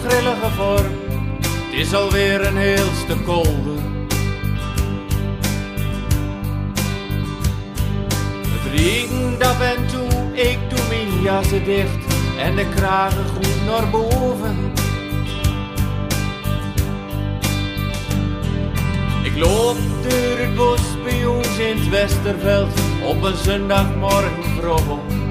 grillige vorm. Het is alweer een heel stuk kolder. Het regent af en toe, ik doe mijn jassen dicht en de kragen goed naar boven. Ik loop door het bos bij ons in het Westerveld op een zondagmorgen vroeg.